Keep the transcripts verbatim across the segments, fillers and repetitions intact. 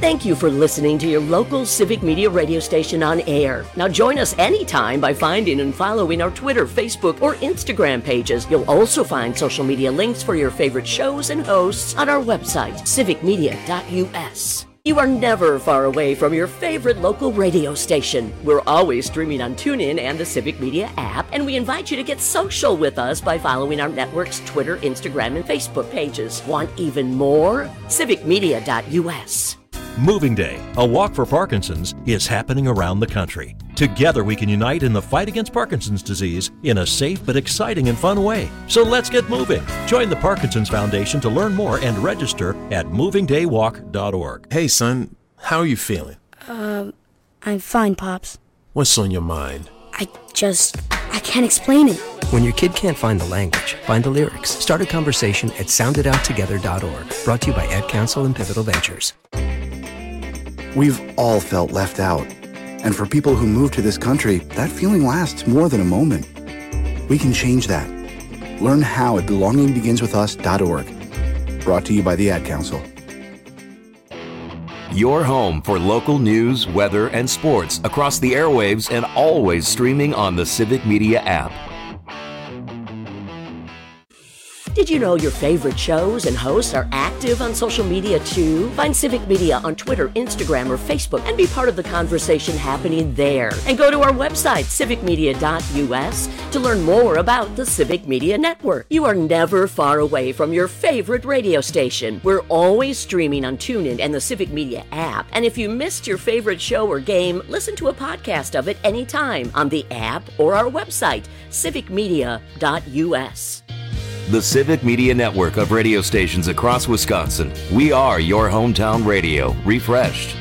Thank you for listening to your local Civic Media radio station on air. Now join us anytime by finding and following our Twitter, Facebook, or Instagram pages. You'll also find social media links for your favorite shows and hosts on our website, civic media dot u s. You are never far away from your favorite local radio station. We're always streaming on TuneIn and the Civic Media app, and we invite you to get social with us by following our network's Twitter, Instagram, and Facebook pages. Want even more? civic media dot u s. Moving Day, a walk for Parkinson's, is happening around the country. Together we can unite in the fight against Parkinson's disease in a safe but exciting and fun way. So let's get moving. Join the Parkinson's Foundation to learn more and register at moving day walk dot org. Hey son, how are you feeling? Um, I'm fine, Pops. What's on your mind? I just, I can't explain it. When your kid can't find the language, find the lyrics. Start a conversation at sound it out together dot org. Brought to you by Ad Council and Pivotal Ventures. We've all felt left out. And for people who move to this country, that feeling lasts more than a moment. We can change that. Learn how at belonging begins with us dot org. Brought to you by the Ad Council. Your home for local news, weather, and sports across the airwaves and always streaming on the Civic Media app. Did you know your favorite shows and hosts are active on social media too? Find Civic Media on Twitter, Instagram, or Facebook and be part of the conversation happening there. And go to our website, civic media dot u s, to learn more about the Civic Media Network. You are never far away from your favorite radio station. We're always streaming on TuneIn and the Civic Media app. And if you missed your favorite show or game, listen to a podcast of it anytime on the app or our website, civic media dot u s. The Civic Media Network of radio stations across Wisconsin. We are your hometown radio, refreshed.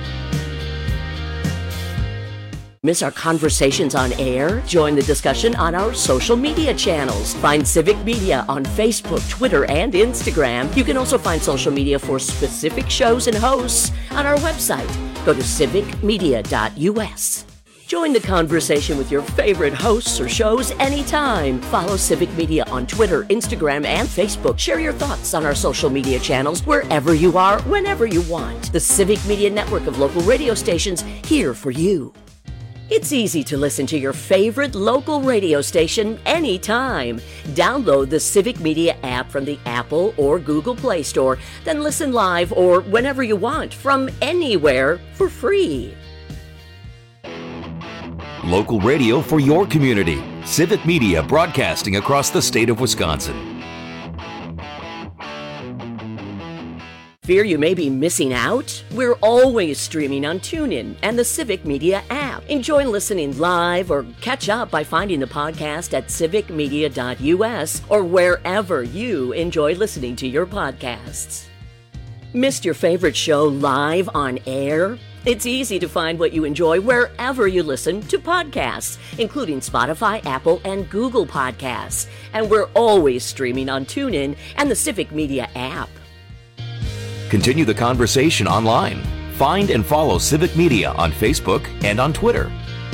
Miss our conversations on air? Join the discussion on our social media channels. Find Civic Media on Facebook, Twitter, and Instagram. You can also find social media for specific shows and hosts on our website. Go to civic media dot u s. Join the conversation with your favorite hosts or shows anytime. Follow Civic Media on Twitter, Instagram, and Facebook. Share your thoughts on our social media channels wherever you are, whenever you want. The Civic Media Network of local radio stations here for you. It's easy to listen to your favorite local radio station anytime. Download the Civic Media app from the Apple or Google Play Store, then listen live or whenever you want from anywhere for free. Local radio for your community. Civic Media broadcasting across the state of Wisconsin. Fear you may be missing out? We're always streaming on TuneIn and the Civic Media app. Enjoy listening live or catch up by finding the podcast at civic media dot u s or wherever you enjoy listening to your podcasts. Missed your favorite show live on air? It's easy to find what you enjoy wherever you listen to podcasts, including Spotify, Apple, and Google Podcasts. And we're always streaming on TuneIn and the Civic Media app. Continue the conversation online. Find and follow Civic Media on Facebook and on Twitter.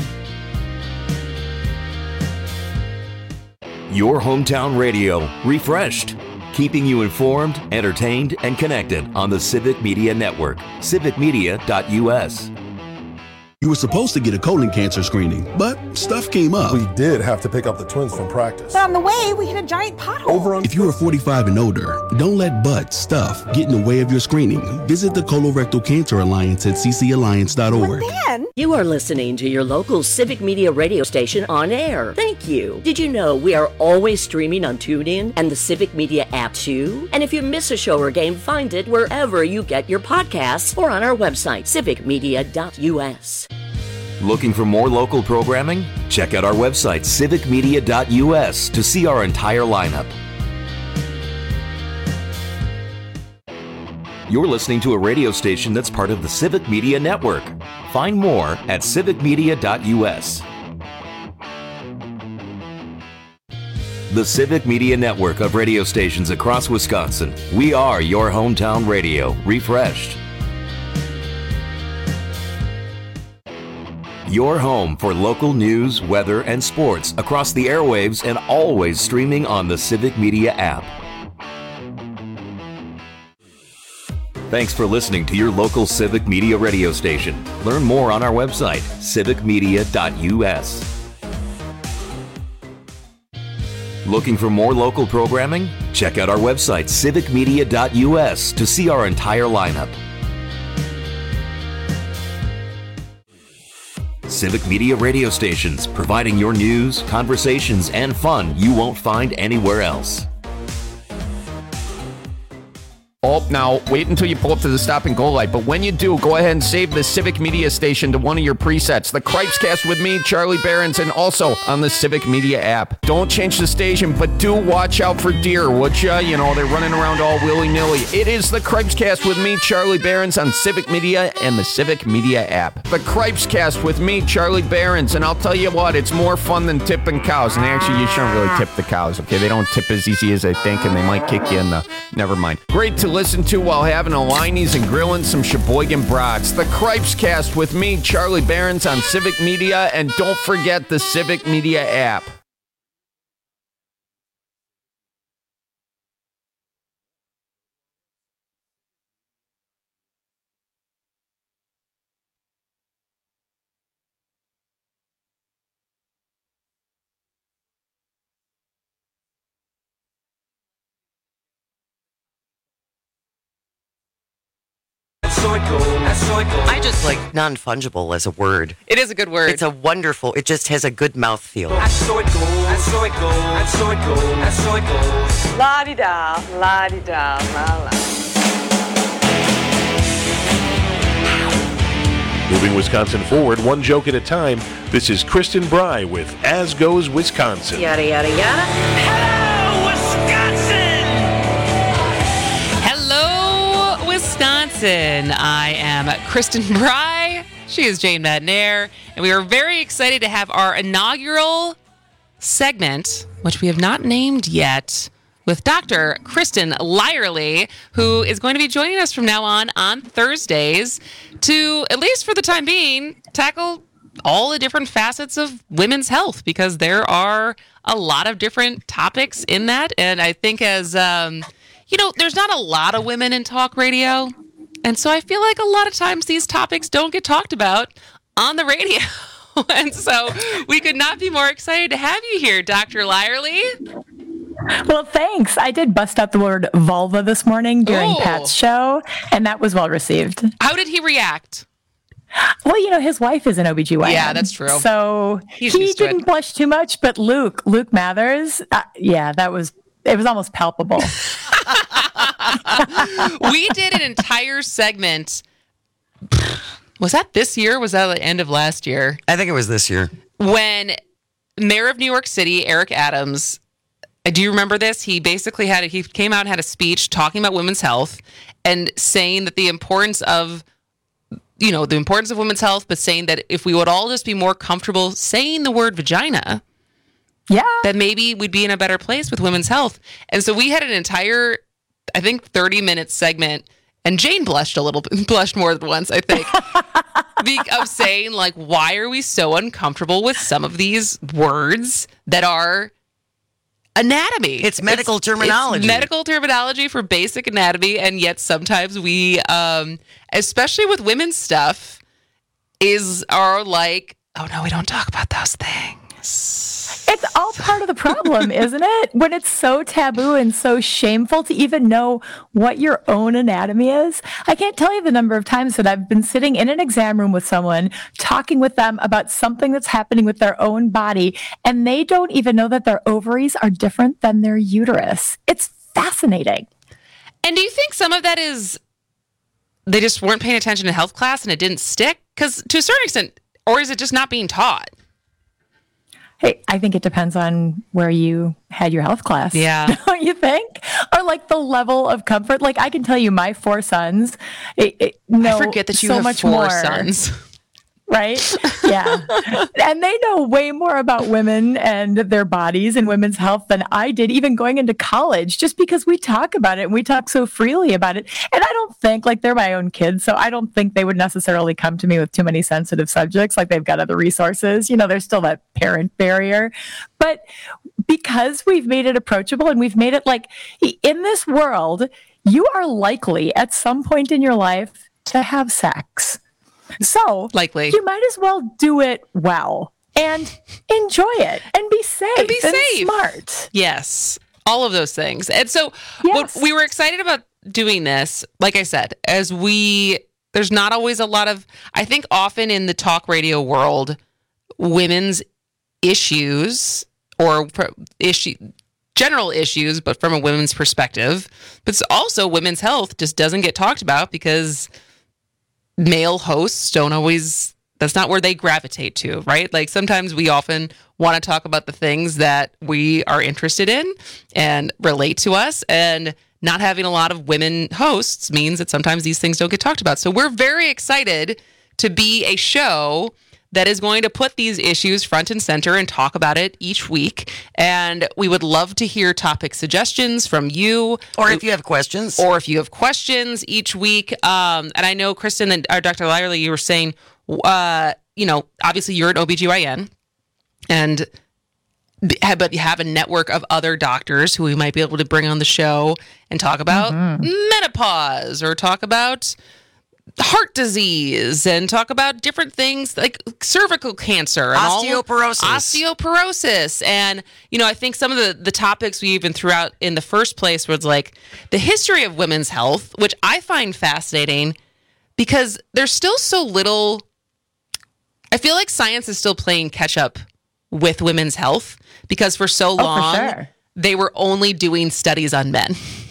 Your hometown radio, refreshed. Keeping you informed, entertained, and connected on the Civic Media Network. civic media dot u s. You were supposed to get a colon cancer screening, but stuff came up. We did have to pick up the twins from practice. But on the way, we hit a giant pothole. Over on if you are forty-five and older, don't let butt stuff get in the way of your screening. Visit the Colorectal Cancer Alliance at c c alliance dot org. Then, you are listening to your local Civic Media radio station on air. Thank you. Did you know we are always streaming on TuneIn and the Civic Media app too? And if you miss a show or game, find it wherever you get your podcasts or on our website, civic media dot u s. Looking for more local programming? Check out our website, civic media dot u s, to see our entire lineup. You're listening to a radio station that's part of the Civic Media Network. Find more at civic media dot u s. The Civic Media Network of radio stations across Wisconsin. We are your hometown radio, refreshed. Your home for local news, weather, and sports across the airwaves and always streaming on the Civic Media app. Thanks for listening to your local Civic Media radio station. Learn more on our website, civic media dot u s. Looking for more local programming? Check out our website, civic media dot u s, to see our entire lineup. Civic Media radio stations, providing your news, conversations, and fun you won't find anywhere else. Oh, now, wait until you pull up to the stop and go light. But when you do, go ahead and save the Civic Media station to one of your presets. The Cripescast with me, Charlie Behrens, and also on the Civic Media app. Don't change the station, but do watch out for deer, would ya? You know, they're running around all willy-nilly. It is the Cripescast with me, Charlie Behrens, on Civic Media and the Civic Media app. The Cripescast with me, Charlie Behrens, and I'll tell you what, it's more fun than tipping cows. And actually, you shouldn't really tip the cows, okay? They don't tip as easy as they think, and they might kick you in the... Never mind. Great to listen to while having a Liney's and grilling some Sheboygan brats. The Cripescast with me, Charlie Behrens, on Civic Media, and don't forget the Civic Media app. I just like non-fungible as a word. It is a good word. It's a wonderful, it just has a good mouthfeel. La-di-da, la-di-da, la-la. Moving Wisconsin forward, one joke at a time, this is Kristen Bry with As Goes Wisconsin. Yada, yada, yada. Hello, Wisconsin! Hello, Wisconsin. I am Kristen Bry. She is Jane Madnair. And we are very excited to have our inaugural segment, which we have not named yet, with Doctor Kristen Lyerly, who is going to be joining us from now on on Thursdays to, at least for the time being, tackle all the different facets of women's health, because there are a lot of different topics in that. And I think as, um, you know, there's not a lot of women in talk radio. And so I feel like a lot of times these topics don't get talked about on the radio. And so we could not be more excited to have you here, Doctor Lyerly. Well, thanks. I did bust out the word vulva this morning during Ooh. Pat's show, and that was well received. How did he react? Well, you know, his wife is an O B G Y N. Yeah, that's true. So He's he didn't blush too much, but Luke, Luke Mathers, uh, yeah, that was, it was almost palpable. We did an entire segment. Was that this year? Or was that the end of last year? I think it was this year. When Mayor of New York City, Eric Adams, do you remember this? He basically had, he came out and had a speech talking about women's health and saying that the importance of, you know, the importance of women's health, but saying that if we would all just be more comfortable saying the word vagina, yeah, then maybe we'd be in a better place with women's health. And so we had an entire, I think, thirty minute segment, and Jane blushed a little bit, blushed more than once, I think, of saying, like, why are we so uncomfortable with some of these words that are anatomy? It's medical it's, terminology. It's medical terminology for basic anatomy, and yet sometimes we, um, especially with women's stuff, is are like, oh no, we don't talk about those things. It's all part of the problem, isn't it? When it's so taboo and so shameful to even know what your own anatomy is. I can't tell you the number of times that I've been sitting in an exam room with someone, talking with them about something that's happening with their own body, and they don't even know that their ovaries are different than their uterus. It's fascinating. And do you think some of that is they just weren't paying attention in health class and it didn't stick? Because to a certain extent, or is it just not being taught? Hey, I think it depends on where you had your health class. Yeah. Don't you think? Or like the level of comfort. Like I can tell you my four sons, it, it, know I forget that you so have much four more. sons. Right? Yeah. And they know way more about women and their bodies and women's health than I did, even going into college, just because we talk about it and we talk so freely about it. And I don't think, like, they're my own kids, so I don't think they would necessarily come to me with too many sensitive subjects, like they've got other resources. You know, there's still that parent barrier. But because we've made it approachable and we've made it like, in this world, you are likely at some point in your life to have sex. So likely you might as well do it well and enjoy it and be safe and be and safe. smart. Yes. All of those things. And so Yes. what we were excited about doing this, like I said, as we, there's not always a lot of, I think often in the talk radio world, women's issues or pro- issue, general issues, but from a women's perspective, but it's also women's health just doesn't get talked about because male hosts don't always, that's not where they gravitate to, right? Like sometimes we often want to talk about the things that we are interested in and relate to us, and not having a lot of women hosts means that sometimes these things don't get talked about. So we're very excited to be a show that is going to put these issues front and center and talk about it each week. And we would love to hear topic suggestions from you. Or if you have questions. Or if you have questions each week. Um, and I know, Kristen and or Doctor Lyerly, you were saying, uh, you know, obviously you're an O B G Y N. And but you have a network of other doctors who we might be able to bring on the show and talk about mm-hmm. menopause or talk about heart disease and talk about different things like cervical cancer and osteoporosis. All, osteoporosis. And, you know, I think some of the, the topics we even threw out in the first place was like the history of women's health, which I find fascinating because there's still so little, I feel like science is still playing catch up with women's health because for so long oh, for sure. they were only doing studies on men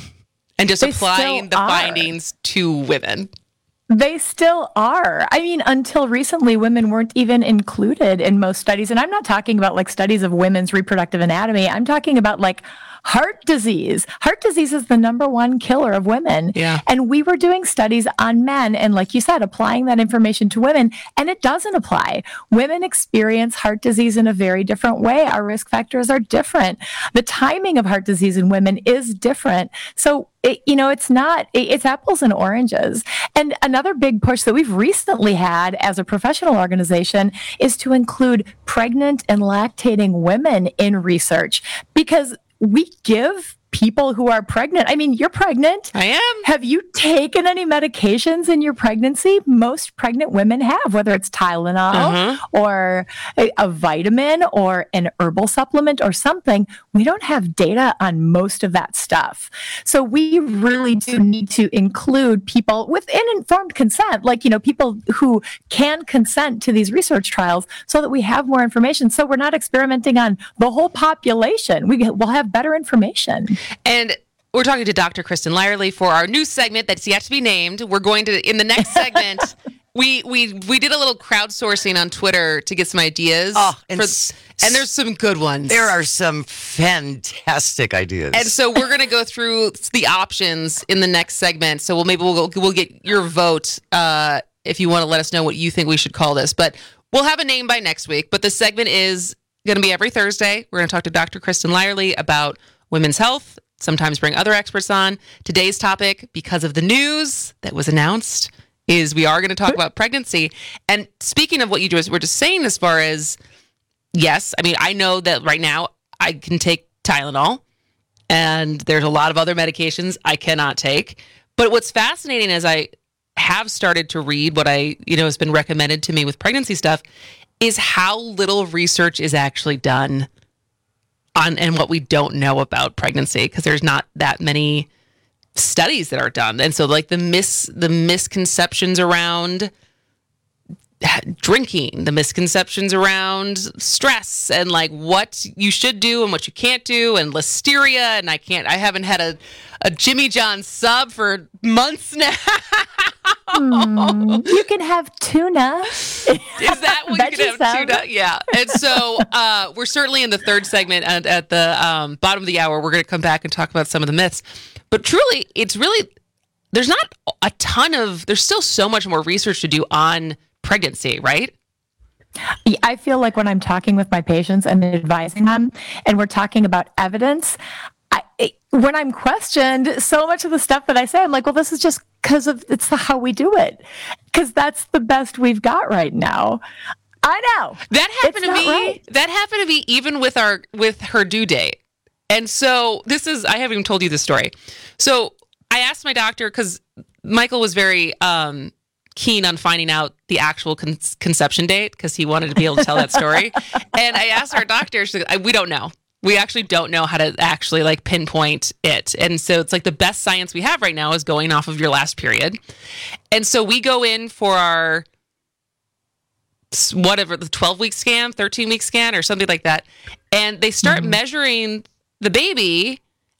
and just they applying the are. findings to women. They still are. I mean, until recently, women weren't even included in most studies. And I'm not talking about like studies of women's reproductive anatomy. I'm talking about like heart disease. Heart disease is the number one killer of women. Yeah. And we were doing studies on men. And like you said, applying that information to women. And it doesn't apply. Women experience heart disease in a very different way. Our risk factors are different. The timing of heart disease in women is different. So It, you know, it's not, it, it's apples and oranges. And another big push that we've recently had as a professional organization is to include pregnant and lactating women in research because we give people who are pregnant. I mean, you're pregnant. I am. Have you taken any medications in your pregnancy? Most pregnant women have, whether it's Tylenol Uh-huh. or a, a vitamin or an herbal supplement or something. We don't have data on most of that stuff. So we really do need to include people with an informed consent, like, you know, people who can consent to these research trials so that we have more information. So we're not experimenting on the whole population. We will have better information. And we're talking to Doctor Kristen Lyerly for our new segment that's yet to be named. We're going to, in the next segment, we we we did a little crowdsourcing on Twitter to get some ideas. Oh, and, for, s- and there's some good ones. There are some fantastic ideas. And so we're going to go through the options in the next segment. So we'll maybe we'll we'll get your vote uh, if you want to let us know what you think we should call this. But we'll have a name by next week. But the segment is going to be every Thursday. We're going to talk to Doctor Kristen Lyerly about women's health, sometimes bring other experts on. Today's topic, because of the news that was announced, is we are going to talk about pregnancy. And speaking of what you just were just saying as far as, yes, I mean, I know that right now I can take Tylenol, and there's a lot of other medications I cannot take. But what's fascinating is I have started to read what I, you know, has been recommended to me with pregnancy stuff is how little research is actually done on and what we don't know about pregnancy, because there's not that many studies that are done. And so like the mis the misconceptions around drinking, the misconceptions around stress and like what you should do and what you can't do, and listeria, and I can't I haven't had a, a Jimmy John sub for months now. Mm, you can have tuna. Is that what you can have tuna? Yeah. And so uh, we're certainly in the third segment, and at the um, bottom of the hour, we're going to come back and talk about some of the myths. But truly, it's really, there's not a ton of, there's still so much more research to do on pregnancy, right? I feel like when I'm talking with my patients and advising them, and we're talking about evidence, I, it, when I'm questioned, so much of the stuff that I say, I'm like, well, this is just because of it's how we do it, because that's the best we've got right now. I know that happened it's to me. Right. That happened to me even with our with her due date. And so this is I haven't even told you this story. So I asked my doctor because Michael was very um, keen on finding out the actual con- conception date because he wanted to be able to tell that story. And I asked our doctor, she's like, we don't know. We actually don't know how to actually like pinpoint it. And so it's like the best science we have right now is going off of your last period. And so we go in for our whatever, the twelve week scan, thirteen week scan or something like that. And they start mm-hmm. measuring the baby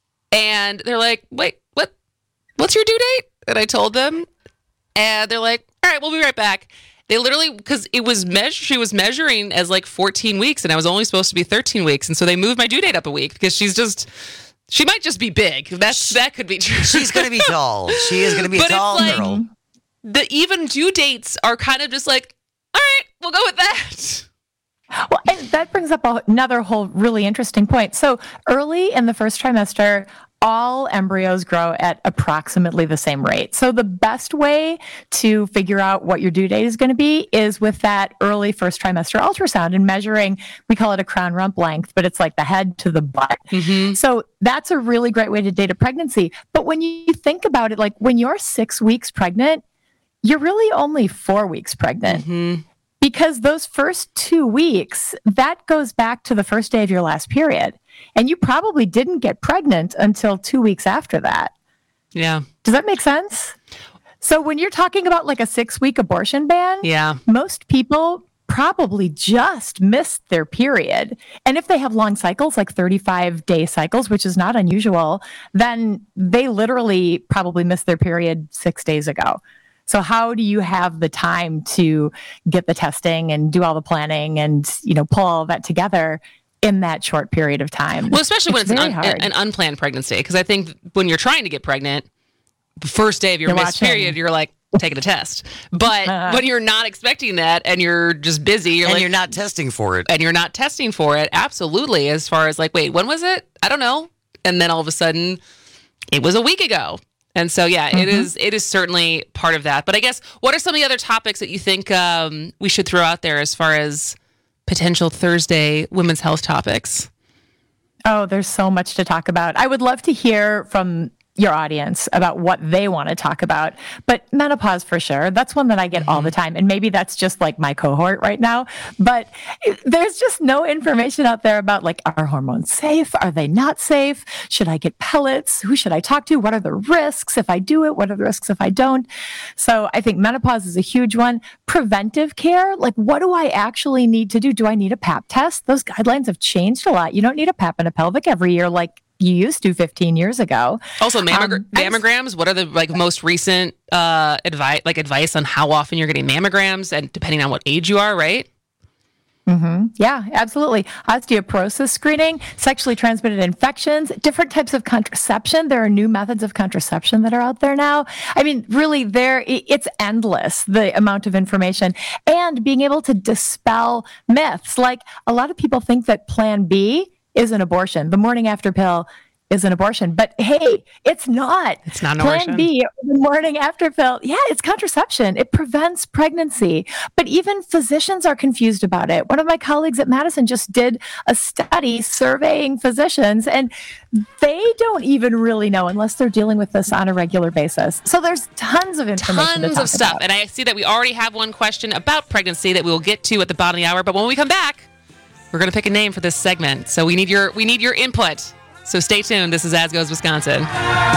and they're like, wait, what, what's your due date? And I told them and they're like, all right, we'll be right back. They literally, because it was measured, she was measuring as like fourteen weeks and I was only supposed to be thirteen weeks. And so they moved my due date up a week because she's just, she might just be big. That's, that could be true. She's going to be tall. She is going to be but a tall it's like, girl. The even due dates are kind of just like, all right, we'll go with that. Well, and that brings up another whole really interesting point. So early in the first trimester, all embryos grow at approximately the same rate. So the best way to figure out what your due date is going to be is with that early first trimester ultrasound and measuring, we call it a crown rump length, but it's like the head to the butt. Mm-hmm. So that's a really great way to date a pregnancy. But when you think about it, like when you're six weeks pregnant, you're really only four weeks pregnant. Mm-hmm. Because those first two weeks, that goes back to the first day of your last period. And you probably didn't get pregnant until two weeks after that. Yeah. Does that make sense? So when you're talking about like a six-week abortion ban, yeah, most people probably just missed their period. And if they have long cycles, like thirty-five day cycles, which is not unusual, then they literally probably missed their period six days ago. So how do you have the time to get the testing and do all the planning and, you know, pull all of that together in that short period of time? Well, especially it's when it's an, un- an unplanned pregnancy. Because I think when you're trying to get pregnant, the first day of your you're missed watching. period, you're like taking a test. But uh, when you're not expecting that and you're just busy, you're and like, you're not testing for it. And you're not testing for it. Absolutely. As far as like, wait, when was it? I don't know. And then all of a sudden, it was a week ago. And so, yeah, mm-hmm. it is it is certainly part of that. But I guess, what are some of the other topics that you think um, we should throw out there as far as potential Thursday women's health topics? Oh, there's so much to talk about. I would love to hear from your audience about what they want to talk about. But menopause for sure. That's one that I get mm-hmm. all the time. And maybe that's just like my cohort right now. But it, there's just no information out there about like, are hormones safe? Are they not safe? Should I get pellets? Who should I talk to? What are the risks if I do it? What are the risks if I don't? So I think menopause is a huge one. Preventive care, like what do I actually need to do? Do I need a pap test? Those guidelines have changed a lot. You don't need a pap and a pelvic every year like you used to fifteen years ago. Also, mammog- um, mammograms. What are the like most recent uh, advice, like advice on how often you're getting mammograms, and depending on what age you are, right? Mm-hmm. Yeah, absolutely. Osteoporosis screening, sexually transmitted infections, different types of contraception. There are new methods of contraception that are out there now. I mean, really, there it's endless, the amount of information, and being able to dispel myths. Like a lot of people think that Plan B is an abortion. The morning after pill is an abortion. But hey, it's not. It's not an Plan abortion. B, the morning after pill, yeah, it's contraception. It prevents pregnancy. But even physicians are confused about it. One of my colleagues at Madison just did a study surveying physicians, and they don't even really know unless they're dealing with this on a regular basis. So there's tons of information Tons to talk of stuff. about. And I see that we already have one question about pregnancy that we will get to at the bottom of the hour. But when we come back, we're going to pick a name for this segment. So we need your we need your input. So stay tuned. This is As Goes Wisconsin.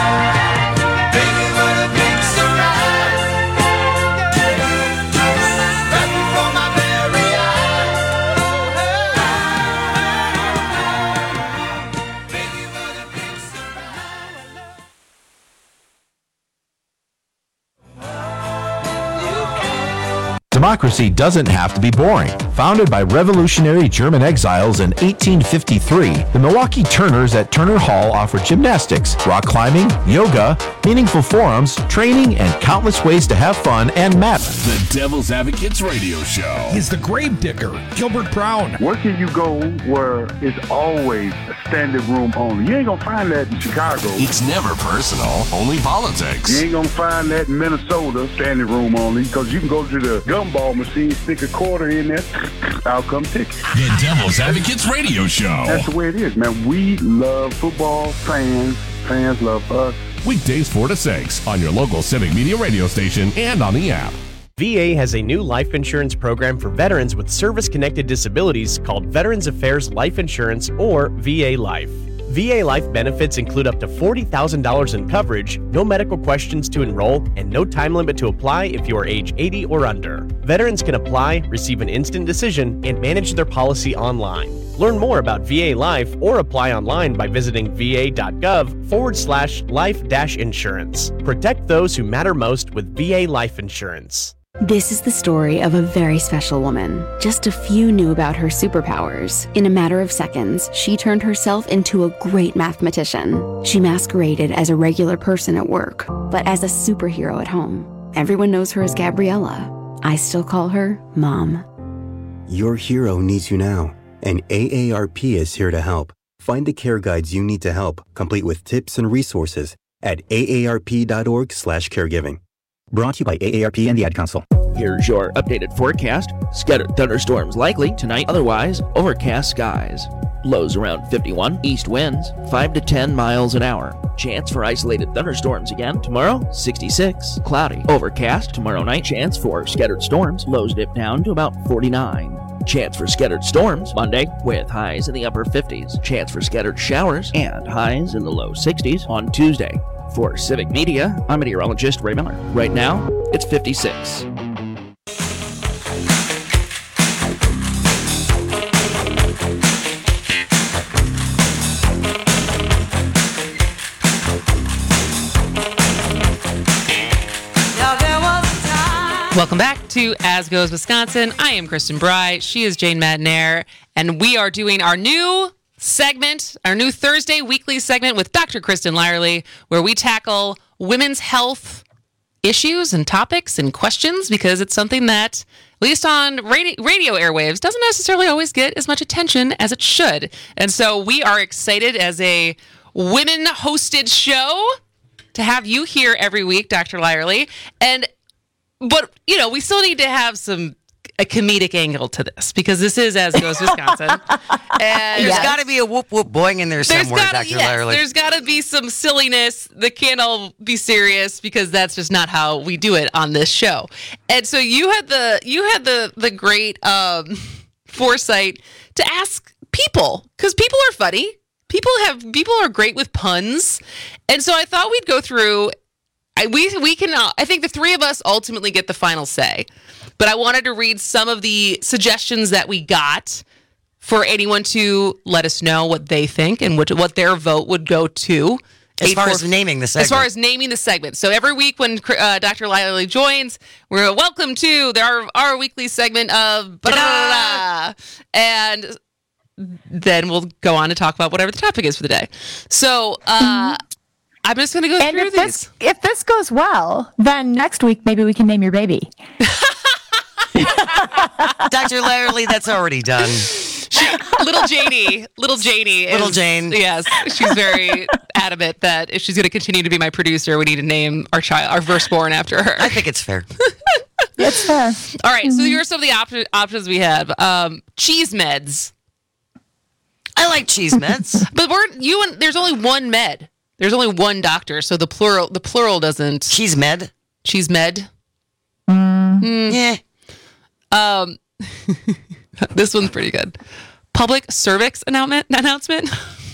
Democracy doesn't have to be boring. Founded by revolutionary German exiles in eighteen fifty-three, the Milwaukee Turners at Turner Hall offer gymnastics, rock climbing, yoga, meaningful forums, training, and countless ways to have fun and matter. The Devil's Advocates Radio Show. He's the grave digger, Gilbert Brown. Where can you go where it's always a standing room only? You ain't gonna find that in Chicago. It's never personal, only politics. You ain't gonna find that in Minnesota, standing room only, because you can go to the gumball machine, stick a quarter in there, I'll come ticket. The Devil's Advocates Radio Show. That's the way it is, man. We love football, fans, fans love us. Weekdays four to six on your local Civic Media radio station and on the app. V A has a new life insurance program for veterans with service-connected disabilities called Veterans Affairs Life Insurance, or V A Life. V A Life benefits include up to forty thousand dollars in coverage, no medical questions to enroll, and no time limit to apply if you are age eighty or under. Veterans can apply, receive an instant decision, and manage their policy online. Learn more about V A Life or apply online by visiting va.gov forward slash life dash insurance. Protect those who matter most with V A Life Insurance. This is the story of a very special woman. Just a few knew about her superpowers. In a matter of seconds, she turned herself into a great mathematician. She masqueraded as a regular person at work, but as a superhero at home. Everyone knows her as Gabriella. I still call her Mom. Your hero needs you now, and A A R P is here to help. Find the care guides you need to help, complete with tips and resources at aarp.org slash caregiving. Brought to you by A A R P and the Ad Council. Here's your updated forecast. Scattered thunderstorms likely tonight, otherwise overcast skies. Lows around fifty-one, east winds five to ten miles an hour. Chance for isolated thunderstorms again tomorrow, sixty-six. Cloudy, overcast tomorrow night. Chance for scattered storms. Lows dip down to about forty-nine. Chance for scattered storms Monday with highs in the upper fifties. Chance for scattered showers and highs in the low sixties on Tuesday. For Civic Media, I'm meteorologist Ray Miller. Right now, it's fifty-six. Welcome back to As Goes Wisconsin. I am Kristen Bry. She is Jane Madnair. And we are doing our new segment, our new Thursday weekly segment with Doctor Kristen Lyerly, where we tackle women's health issues and topics and questions, because it's something that, at least on radio, radio airwaves, doesn't necessarily always get as much attention as it should. And so we are excited as a women-hosted show to have you here every week, Doctor Lyerly. And But, you know, we still need to have some a comedic angle to this, because this is As Goes Wisconsin. And There's got to be a whoop whoop boing in there somewhere, gotta, Doctor yes, Lyerly. There's got to be some silliness. They can't all be serious, because that's just not how we do it on this show. And so you had the you had the the great um, foresight to ask people, because people are funny. People have people are great with puns, and so I thought we'd go through. I, we we can. Uh, I think the three of us ultimately get the final say, but I wanted to read some of the suggestions that we got for anyone to let us know what they think and what what their vote would go to. As far as naming the segment. As far as naming the segment. So every week when uh, Doctor Lyerly joins, we're welcome to our our weekly segment of blah, blah, blah, and then we'll go on to talk about whatever the topic is for the day. So. Uh, mm-hmm. I'm just going to go and through if these. This, if this goes well, then next week maybe we can name your baby. Doctor Lyerly, that's already done. She, little Janie, little Janie, is, little Jane. Yes, she's very adamant that if she's going to continue to be my producer, we need to name our child, our firstborn, after her. I think it's fair. It's fair. All right, mm-hmm. So here are some of the op- options we have. Um, cheese meds. I like cheese meds, but we're you and there's only one med. There's only one doctor, so the plural the plural doesn't. Cheese med. Cheese med. Mm. Mm. Yeah. Um, this one's pretty good. Public cervix announcement. Announcement.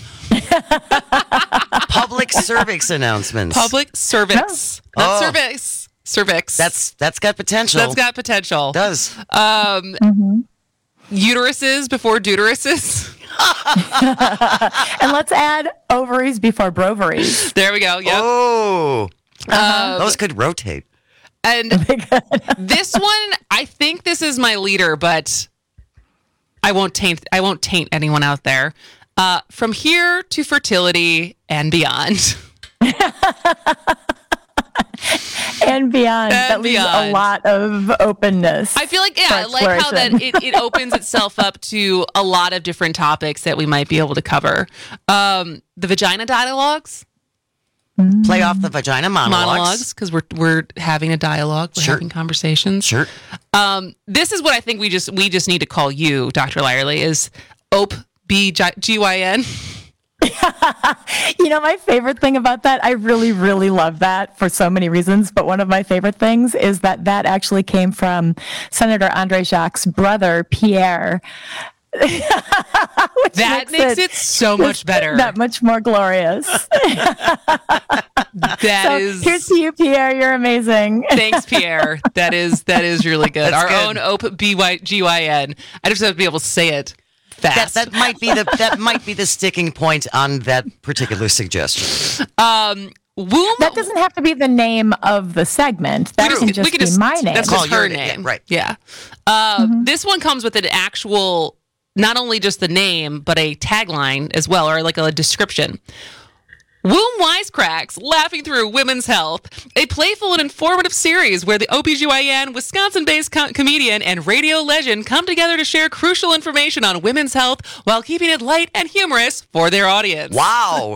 Public cervix announcements. Public cervix. Oh. Not Oh. cervix. Cervix. That's that's got potential. That's got potential. It does. Um, mm-hmm. Uteruses before deuteruses. And let's add ovaries before brovaries. There we go. Yep. Oh, um, those could rotate. And this one, I think this is my leader, but I won't taint. I won't taint anyone out there. Uh, from here to fertility and beyond. And beyond. And that leaves beyond. a lot of openness. I feel like, yeah, I like how that it, it opens itself up to a lot of different topics that we might be able to cover. Um, the vagina dialogues. Play off the vagina monologues. Monologues, because we're we're having a dialogue, we're Sure. having conversations. Sure. Um, this is what I think we just we just need to call you, Doctor Lyerly, is O P B G Y N. You know, my favorite thing about that, I really, really love that for so many reasons. But one of my favorite things is that that actually came from Senator Andre Jacques' brother, Pierre. That makes, makes it, it so much better. That much more glorious. That so is. Here's to you, Pierre. You're amazing. Thanks, Pierre. That is that is really good. That's Our good. own O P B Y G Y N. I just have to be able to say it fast. That, that might be the that might be the sticking point on that particular suggestion. Um. Womb. That doesn't have to be the name of the segment. That we can just we can be just, my name. That's just her name. Yeah, right. Yeah. Uh, Mm-hmm. This one comes with an actual, not only just the name, but a tagline as well, or like a description. Womb Wisecracks, laughing through women's health. A playful and informative series where the O B G Y N, Wisconsin-based co- comedian and radio legend come together to share crucial information on women's health while keeping it light and humorous for their audience. Wow.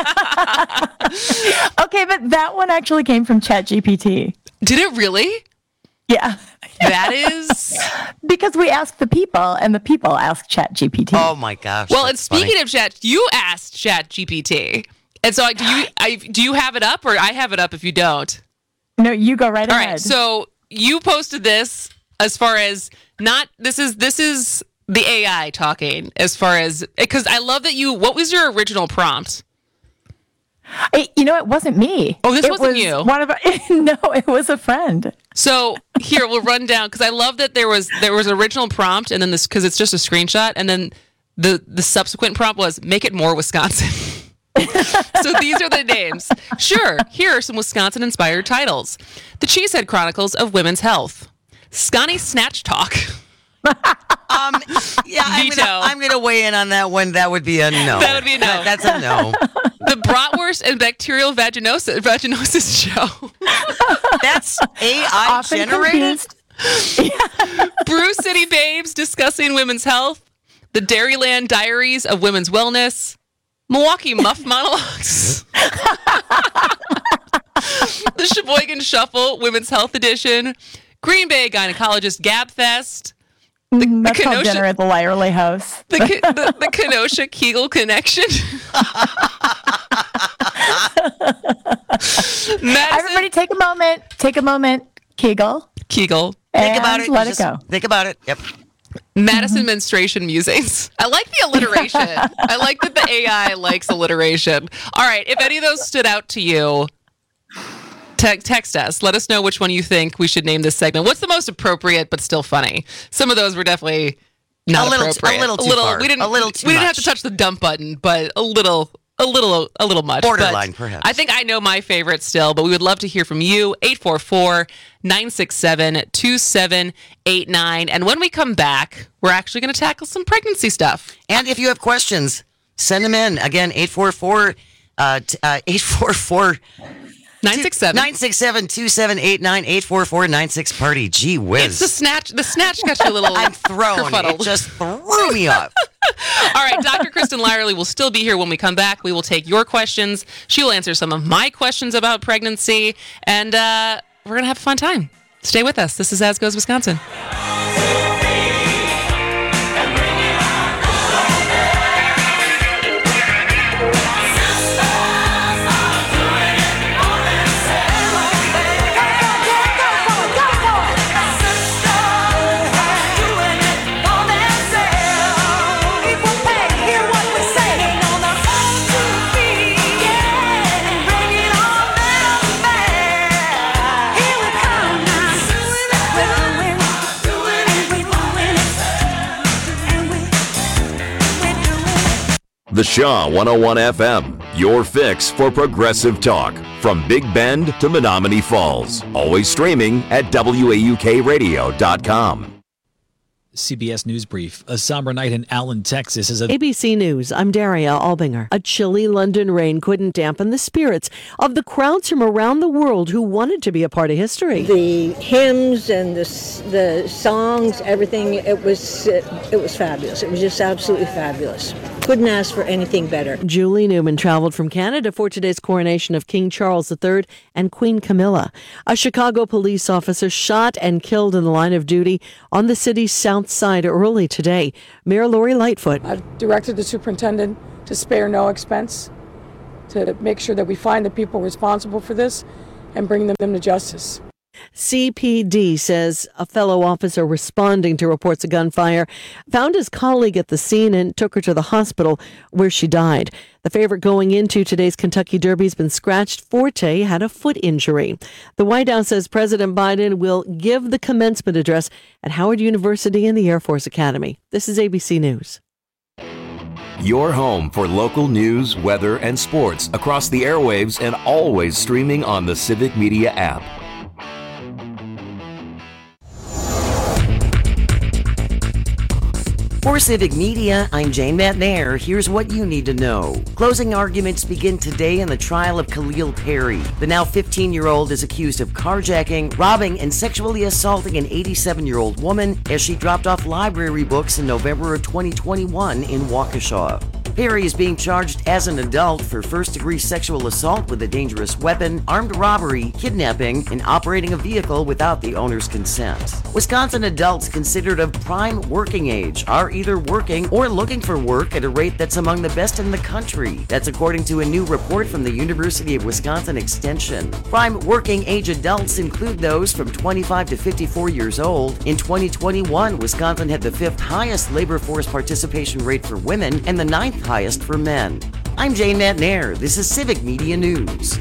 Okay, but that one actually came from ChatGPT. Did it really? Yeah. That is... Because we asked the people, and the people asked ChatGPT. Oh, my gosh. Well, and that's speaking funny. of Chat, you asked ChatGPT. And so, do you I, do you have it up, or I have it up if you don't? No, you go right All ahead. right. So you posted this as far as not this is this is the A I talking as far as because I love that you. What was your original prompt? It, you know, it wasn't me. Oh, this it wasn't was you. One of our, no, it was a friend. So here we'll run down because I love that there was there was original prompt and then this because it's just a screenshot and then the the subsequent prompt was make it more Wisconsin. So these are the names. Sure, here are some Wisconsin-inspired titles. The Cheesehead Chronicles of Women's Health. Scotty Snatch Talk. Um, yeah, I'm Veto. gonna, I'm gonna weigh in on that one. That would be a no. That would be a no. That- that's a no. The Bratwurst and Bacterial Vaginosis, vaginosis Show. That's A I Often generated. confused. Brew City Babes discussing women's health. The Dairyland Diaries of Women's Wellness. Milwaukee Muff Monologues. The Sheboygan Shuffle Women's Health Edition. Green Bay Gynecologist Gab Fest. The, Mm, That's the called Kenosha, dinner at the Lyerly House. the, Ke- the, the Kenosha Kegel Connection. Madison, Everybody take a moment. Take a moment. Kegel. Kegel. Think and about it. let Just it go. Think about it. Yep. Madison Mm-hmm. menstruation musings. I like the alliteration. I like that the A I likes alliteration. All right, if any of those stood out to you, te- text us. Let us know which one you think we should name this segment. What's the most appropriate but still funny? Some of those were definitely not A little- appropriate. a little too far. We didn't. A little too we didn't have much. to touch the dump button, but a little. A little, a little much. Borderline, but perhaps. I think I know my favorite still, but we would love to hear from you. eight four four, nine six seven, two seven eight nine. And when we come back, we're actually going to tackle some pregnancy stuff. And if you have questions, send them in. Again, eight four four, uh, t- uh, eight four four, nine six seven, nine six seven, two seven eight nine, eight four four, nine six party. Gee whiz. It's the snatch. The snatch got you a little I'm thrown. kerfuddled. It just threw me off. All right, Doctor Kristen Lyerly will still be here when we come back. We will take your questions. She will answer some of my questions about pregnancy, and uh, we're going to have a fun time. Stay with us. This is As Goes Wisconsin. The Shaw one oh one F M, your fix for progressive talk. From Big Bend to Menominee Falls. Always streaming at W A U K radio dot com. C B S News Brief. A somber night in Allen, Texas is a... A B C News, I'm Daria Albinger. A chilly London rain couldn't dampen the spirits of the crowds from around the world who wanted to be a part of history. The hymns and the the songs, everything, it was it was fabulous. It was just absolutely fabulous. Couldn't ask for anything better. Julie Newman traveled from Canada for today's coronation of King Charles the Third and Queen Camilla. A Chicago police officer shot and killed in the line of duty on the city's south side early today. Mayor Lori Lightfoot. I've directed the superintendent to to spare no expense to make sure that we find the people responsible for this and bring them to justice. C P D says a fellow officer responding to reports of gunfire found his colleague at the scene and took her to the hospital where she died. The favorite going into today's Kentucky Derby has been scratched. Forte had a foot injury. The White House says President Biden will give the commencement address at Howard University and the Air Force Academy. This is A B C News. Your home for local news, weather, and sports across the airwaves and always streaming on the Civic Media app. For Civic Media, I'm Jane Matnair. Here's what you need to know. Closing arguments begin today in the trial of Khalil Perry. The now fifteen-year-old is accused of carjacking, robbing, and sexually assaulting an eighty-seven-year-old woman as she dropped off library books in November of twenty twenty-one in Waukesha. Perry is being charged as an adult for first-degree sexual assault with a dangerous weapon, armed robbery, kidnapping, and operating a vehicle without the owner's consent. Wisconsin adults considered of prime working age are either working or looking for work at a rate that's among the best in the country. That's according to a new report from the University of Wisconsin Extension. Prime working age adults include those from twenty-five to fifty-four years old. In twenty twenty-one, Wisconsin had the fifth highest labor force participation rate for women and the ninth highest for men. I'm Jane Matnair. This is Civic Media News.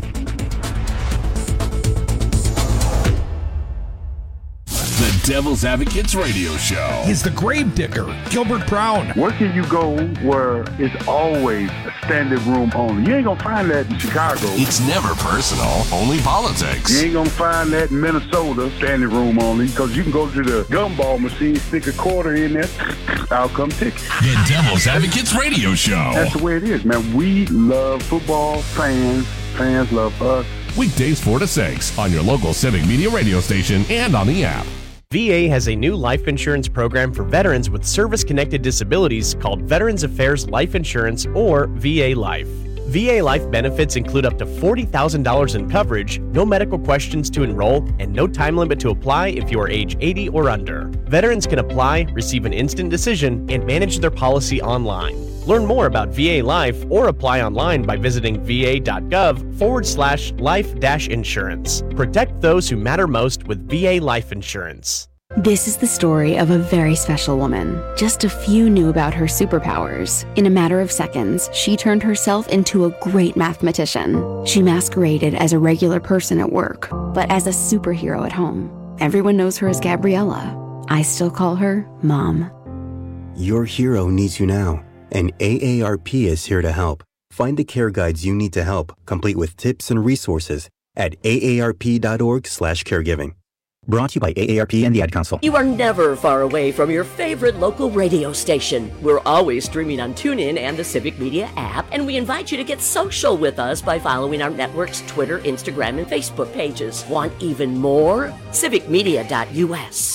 The Devil's Advocates Radio Show. He's the grave digger, Gilbert Brown. Where can you go where it's always a standing room only? You ain't gonna find that in Chicago. It's never personal, only politics. You ain't gonna find that in Minnesota, standing room only, because you can go to the gumball machine, stick a quarter in there, I'll come ticket. The Devil's Advocates Radio Show. That's the way it is, man. We love football, fans, fans love us. Weekdays four to six on your local Civic Media radio station and on the app. V A has a new life insurance program for veterans with service-connected disabilities called Veterans Affairs Life Insurance, or V A Life. V A Life benefits include up to forty thousand dollars in coverage, no medical questions to enroll, and no time limit to apply if you are age eighty or under. Veterans can apply, receive an instant decision, and manage their policy online. Learn more about V A Life or apply online by visiting va.gov forward slash life dash insurance. Protect those who matter most with V A Life Insurance. This is the story of a very special woman. Just a few knew about her superpowers. In a matter of seconds, she turned herself into a great mathematician. She masqueraded as a regular person at work, but as a superhero at home. Everyone knows her as Gabriella. I still call her Mom. Your hero needs you now, and A A R P is here to help. Find the care guides you need to help, complete with tips and resources at aarp.org slash caregiving. Brought to you by A A R P and the Ad Council. You are never far away from your favorite local radio station. We're always streaming on TuneIn and the Civic Media app, and we invite you to get social with us by following our network's Twitter, Instagram, and Facebook pages. Want even more? civic media dot u s.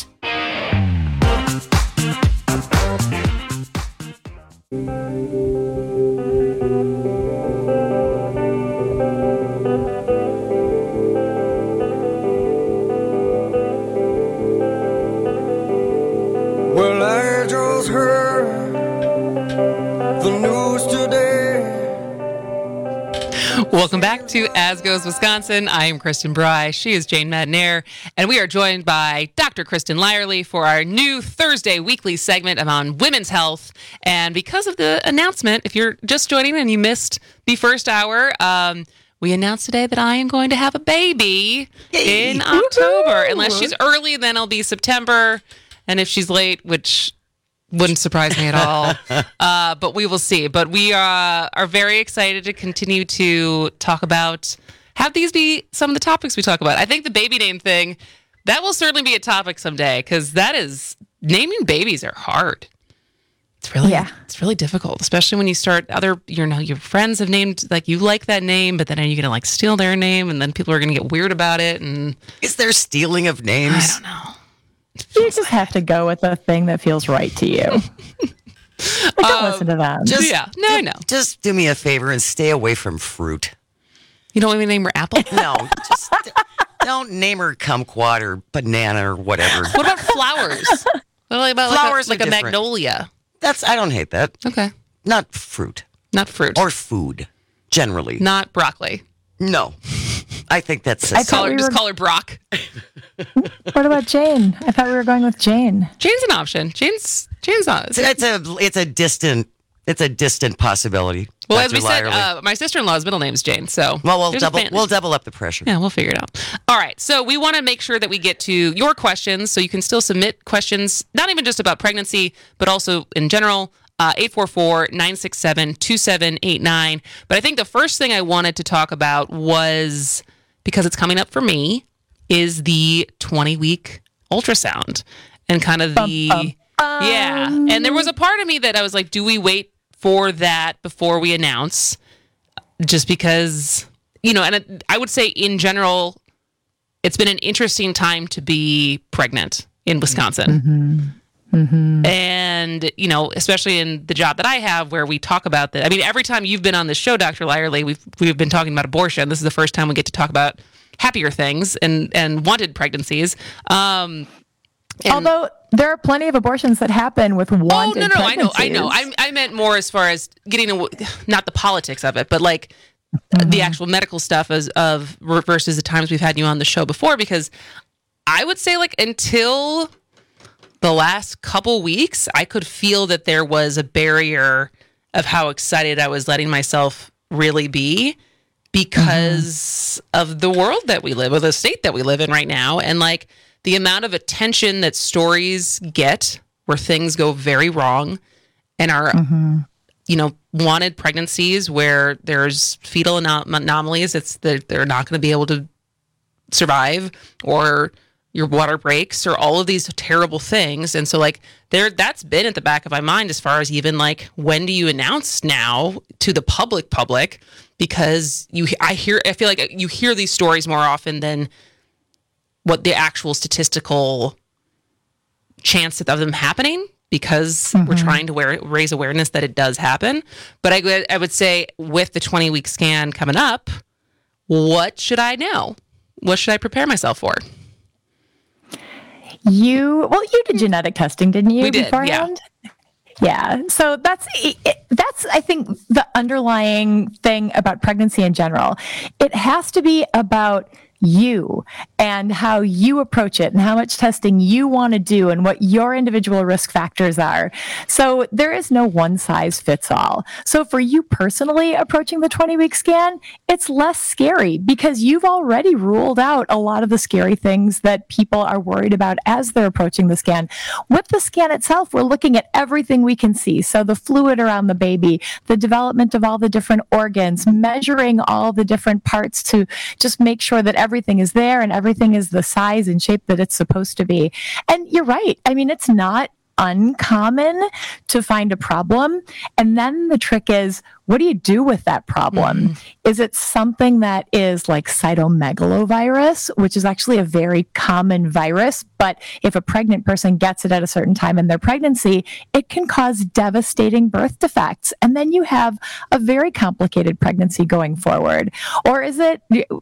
Well, I just heard the news today. Welcome back to As Goes Wisconsin. I am Kristen Bry. She is Jane Matnair. And we are joined by Doctor Kristen Lyerly for our new Thursday weekly segment on women's health. And because of the announcement, if you're just joining and you missed the first hour, um, we announced today that I am going to have a baby Yay. in October. Woo-hoo! Unless she's early, then it'll be September. And if she's late, which wouldn't surprise me at all, uh, but we will see. But we uh, are very excited to continue to talk about, have these be some of the topics we talk about. I think the baby name thing, that will certainly be a topic someday, because that is, naming babies are hard. It's really, yeah. it's really difficult, especially when you start other, you know, your friends have named, like, you like that name, but then are you going to, like, steal their name, and then people are going to get weird about it. And is there stealing of names? I don't know. You just have to go with the thing that feels right to you. Like, don't um, listen to them. Just, yeah, no, I know. Just do me a favor and stay away from fruit. You don't want me to name her Apple? No, just don't name her kumquat or banana or whatever. What about flowers? What about flowers like a, like a different. magnolia? That's I don't hate that. Okay. Not fruit. Not fruit. Or food, generally. Not broccoli. No. I think that's... I call her, we just call her Brock. What about Jane? I thought we were going with Jane. Jane's an option. Jane's Jane's not. It's, it's a it's a distant it's a distant possibility. Well, Doctor as we said, Lyerly. uh, my sister-in-law's middle name is Jane, so well, we'll there's a double fan- we'll double up the pressure. Yeah, we'll figure it out. All right, so we want to make sure that we get to your questions, so you can still submit questions, not even just about pregnancy, but also in general. Uh, eight four four, nine six seven, two seven eight nine. But I think the first thing I wanted to talk about was, because it's coming up for me, is the twenty-week ultrasound and kind of the... Bum, bum. Yeah, and there was a part of me that I was like, do we wait for that before we announce? Just because, you know, and it, I would say in general, it's been an interesting time to be pregnant in Wisconsin. Mm-hmm. Mm-hmm. And, you know, especially in the job that I have where we talk about that. I mean, every time you've been on this show, Doctor Lyerly, we've we've been talking about abortion. This is the first time we get to talk about happier things and, and wanted pregnancies. Um, and, Although there are plenty of abortions that happen with wanted Oh, no, no, I know, pregnancies. I know. I, I meant more as far as getting, aw- not the politics of it, but like mm-hmm. the actual medical stuff as of versus the times we've had you on the show before, because I would say like until the last couple weeks, I could feel that there was a barrier of how excited I was letting myself really be because mm-hmm. of the world that we live, or the state that we live in right now. And like the amount of attention that stories get where things go very wrong and are, mm-hmm. you know, wanted pregnancies where there's fetal anom- anomalies. It's that they're not going to be able to survive, or your water breaks, or all of these terrible things. And so like there, that's been at the back of my mind as far as even like, when do you announce now to the public public? Because you, I hear, I feel like you hear these stories more often than what the actual statistical chance of them happening, because mm-hmm. we're trying to wear, raise awareness that it does happen. But I, I would say with the twenty week scan coming up, what should I know? What should I prepare myself for? You, well, you did genetic testing, didn't you? We did, beforehand? Yeah. Yeah. So that's, it, that's, I think, the underlying thing about pregnancy in general. It has to be about you and how you approach it and how much testing you want to do and what your individual risk factors are. So there is no one size fits all. So for you personally approaching the twenty week scan, it's less scary because you've already ruled out a lot of the scary things that people are worried about as they're approaching the scan. With the scan itself, we're looking at everything we can see. So the fluid around the baby, the development of all the different organs, measuring all the different parts to just make sure that everything is there and everything is the size and shape that it's supposed to be. And you're right. I mean, it's not uncommon to find a problem. And then the trick is, what do you do with that problem? Mm-hmm. Is it something that is like cytomegalovirus, which is actually a very common virus, but if a pregnant person gets it at a certain time in their pregnancy, it can cause devastating birth defects. And then you have a very complicated pregnancy going forward. Or is it,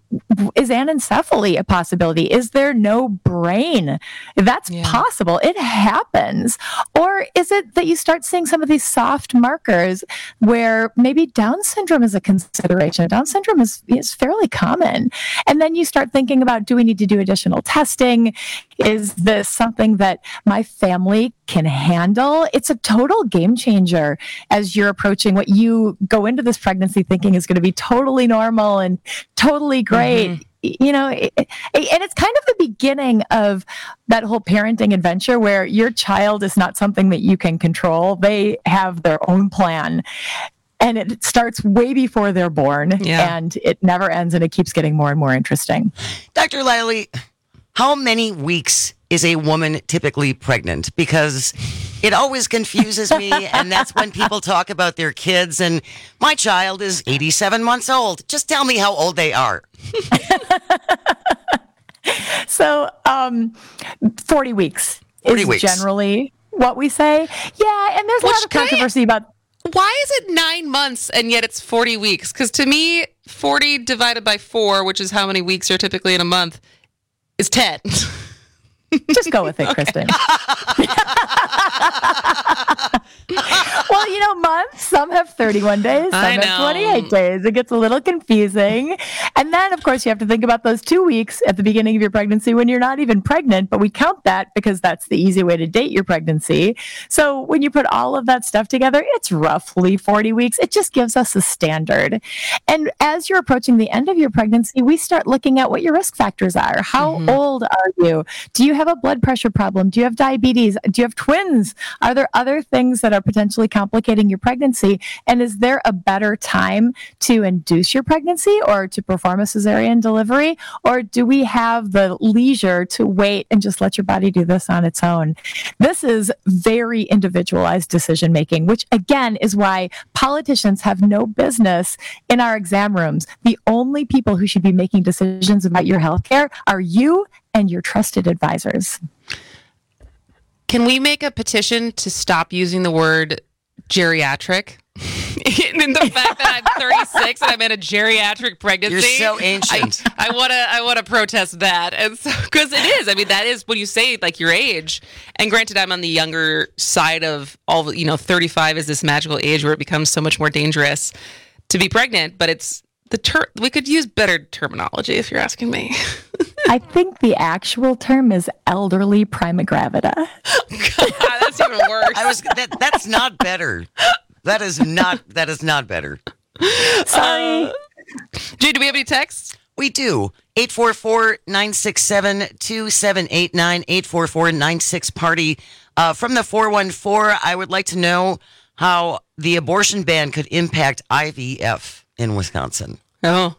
is anencephaly a possibility? Is there no brain? That's yeah. possible. It happens. Or is it that you start seeing some of these soft markers where maybe Maybe Down syndrome is a consideration. Down syndrome is, is fairly common. And then you start thinking about, do we need to do additional testing? Is this something that my family can handle? It's a total game changer as you're approaching what you go into this pregnancy thinking is going to be totally normal and totally great. Mm-hmm. You know, it, it, and it's kind of the beginning of that whole parenting adventure where your child is not something that you can control. They have their own plan. And it starts way before they're born, yeah. and it never ends, and it keeps getting more and more interesting. Doctor Lyerly, how many weeks is a woman typically pregnant? Because it always confuses me, and that's when people talk about their kids, and my child is eighty-seven months old. Just tell me how old they are. So, um, forty weeks forty is weeks. Generally what we say. Yeah, and there's a Which lot of controversy about... Why is it nine months and yet it's forty weeks? Because to me, forty divided by four, which is how many weeks are typically in a month, is ten. Just go with it, Kristen. Well, you know, months, some have thirty-one days, some I have know. twenty-eight days. It gets a little confusing. And then, of course, you have to think about those two weeks at the beginning of your pregnancy when you're not even pregnant, but we count that because that's the easy way to date your pregnancy. So when you put all of that stuff together, it's roughly forty weeks. It just gives us a standard. And as you're approaching the end of your pregnancy, we start looking at what your risk factors are. How Mm-hmm. old are you? Do you have a blood pressure problem? Do you have diabetes? Do you have twins? Are there other things that are potentially complicating your pregnancy? And is there a better time to induce your pregnancy or to perform a cesarean delivery? Or do we have the leisure to wait and just let your body do this on its own? This is very individualized decision making, which again is why politicians have no business in our exam rooms. The only people who should be making decisions about your healthcare are you and your trusted advisors. Can we make a petition to stop using the word geriatric? And the fact that I'm thirty-six and I'm in a geriatric pregnancy. You're so ancient. I want to I want to protest that. And so, because it is. I mean, that is when you say like your age. And granted, I'm on the younger side of all, you know, thirty-five is this magical age where it becomes so much more dangerous to be pregnant. But it's the ter- we could use better terminology if you're asking me. I think the actual term is elderly prima gravida. God, that's even worse. I was that, that's not better. That is not that is not better. Sorry. Uh, Jay, do we have any texts? We do. eight four four, nine six seven, two seven eight nine, eight four four, nine six party. Uh, from the four one four, I would like to know how the abortion ban could impact I V F in Wisconsin. Oh.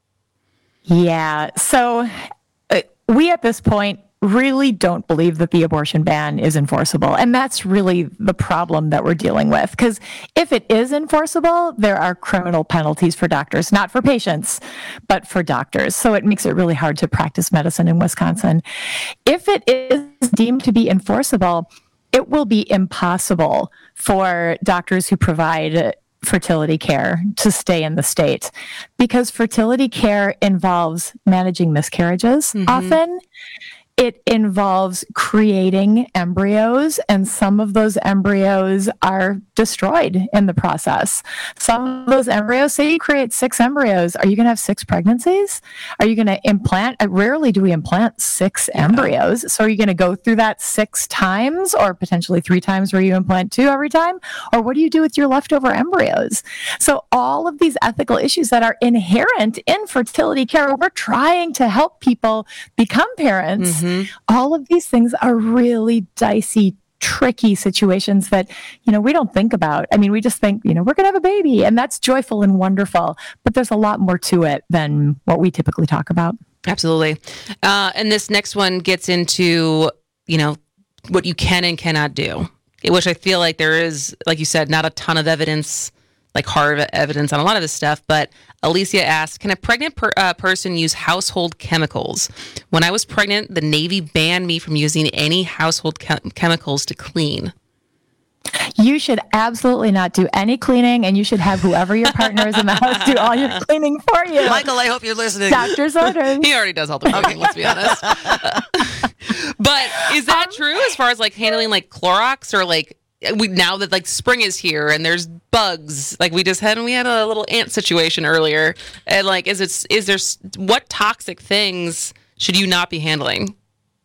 Yeah. So uh, we at this point really don't believe that the abortion ban is enforceable. And that's really the problem that we're dealing with. Because if it is enforceable, there are criminal penalties for doctors, not for patients, but for doctors. So it makes it really hard to practice medicine in Wisconsin. If it is deemed to be enforceable, it will be impossible for doctors who provide fertility care to stay in the state, because fertility care involves managing miscarriages mm-hmm. often. It involves creating embryos, and some of those embryos are destroyed in the process. Some of those embryos, say you create six embryos, are you going to have six pregnancies? Are you going to implant? Rarely do we implant six yeah. embryos. So are you going to go through that six times, or potentially three times where you implant two every time? Or what do you do with your leftover embryos? So all of these ethical issues that are inherent in fertility care, we're trying to help people become parents. Mm-hmm. Mm-hmm. All of these things are really dicey, tricky situations that, you know, we don't think about. I mean, we just think, you know, we're going to have a baby, and that's joyful and wonderful, but there's a lot more to it than what we typically talk about. Absolutely. Uh, and this next one gets into, you know, what you can and cannot do, which I feel like there is, like you said, not a ton of evidence, like hard evidence on a lot of this stuff. But Alicia asked, can a pregnant per, uh, person use household chemicals? When I was pregnant, the Navy banned me from using any household chem- chemicals to clean. You should absolutely not do any cleaning, and you should have whoever your partner is in the house do all your cleaning for you. Michael, I hope you're listening. Doctor's orders. He already does all the cleaning, let's be honest. But is that um, true as far as like handling like Clorox, or like we now that like spring is here and there's bugs, like we just had we had a little ant situation earlier, and like is it is there what toxic things should you not be handling?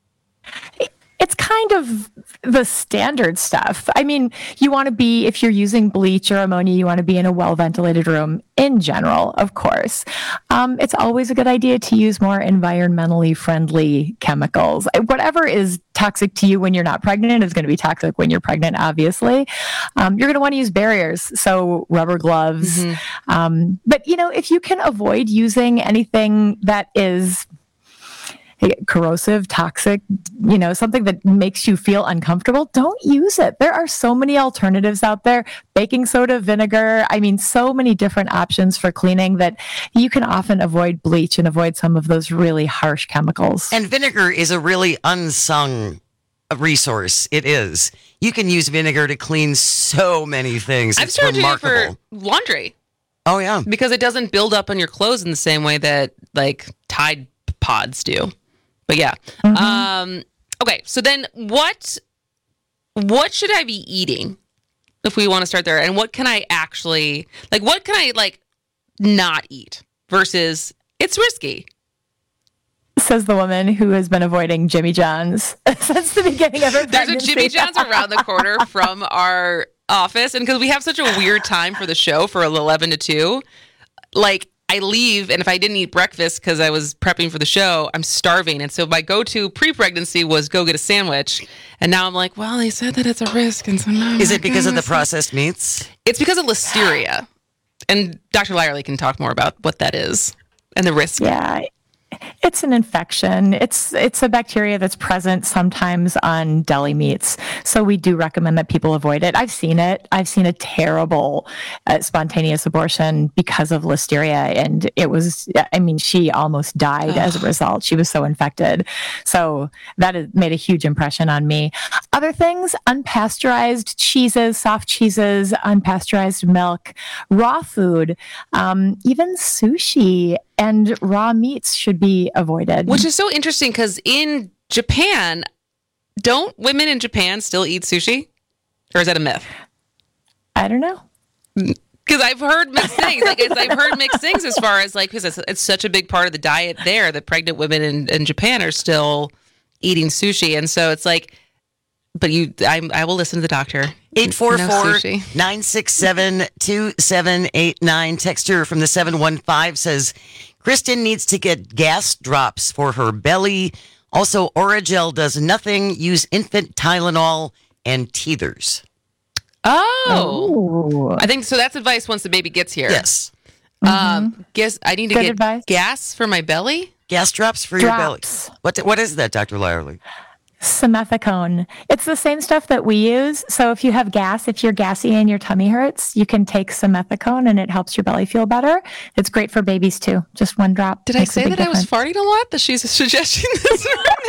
It's kind of the standard stuff. I mean, you want to be, if you're using bleach or ammonia, you want to be in a well-ventilated room in general, of course. Um, it's always a good idea to use more environmentally friendly chemicals. Whatever is toxic to you when you're not pregnant is going to be toxic when you're pregnant, obviously. Um, you're going to want to use barriers, so rubber gloves. Mm-hmm. Um, but, you know, if you can avoid using anything that is corrosive, toxic, you know, something that makes you feel uncomfortable, don't use it. There are so many alternatives out there. Baking soda, vinegar, I mean, so many different options for cleaning that you can often avoid bleach and avoid some of those really harsh chemicals. And vinegar is a really unsung resource. It is. You can use vinegar to clean so many things. I've it's started remarkable. doing it for laundry. Oh, yeah. Because it doesn't build up on your clothes in the same way that like Tide Pods do. But yeah. Mm-hmm. Um, okay. So then what, what should I be eating if we want to start there? And what can I actually actually, like, what can I, like, not eat versus it's risky? Says the woman who has been avoiding Jimmy John's since the beginning of her There's a pregnancy. Jimmy John's around the corner from our office. And because we have such a weird time for the show for eleven to two, like, I leave, and if I didn't eat breakfast because I was prepping for the show, I'm starving. And so my go-to pre-pregnancy was go get a sandwich. And now I'm like, well, they said that it's a risk. And so now I'm Is like, it because of the "Oh, processed meats? It's because of listeria. And Doctor Lyerly can talk more about what that is and the risk. Yeah. It's an infection. It's it's a bacteria that's present sometimes on deli meats. So we do recommend that people avoid it. I've seen it. I've seen a terrible uh, spontaneous abortion because of listeria. And it was, I mean, she almost died as a result. She was so infected. So that has made a huge impression on me. Other things, unpasteurized cheeses, soft cheeses, unpasteurized milk, raw food, um, even sushi and raw meats should be avoided. Which is so interesting because in Japan, don't women in Japan still eat sushi? Or is that a myth? I don't know. Because I've heard mixed things. Like it's, I've heard mixed things as far as like, because it's, it's such a big part of the diet there that pregnant women in, in Japan are still eating sushi. And so it's like, but you, I, I will listen to the doctor. eight four No four, sushi. nine six seven, two seven eight nine. Texter from the seven one five says, Kristen needs to get gas drops for her belly. Also, Oragel does nothing. Use infant Tylenol and teethers. Oh. I think so. That's advice once the baby gets here. Yes. Um, guess I need to Good get advice. gas for my belly. Gas drops for your belly. Drops. What What is that, Doctor Lyerly? Simethicone. It's the same stuff that we use. So if you have gas, if you're gassy and your tummy hurts, you can take simethicone and it helps your belly feel better. It's great for babies too. Just one drop. Did I makes a say big that I was difference. farting a lot? That she's suggesting this.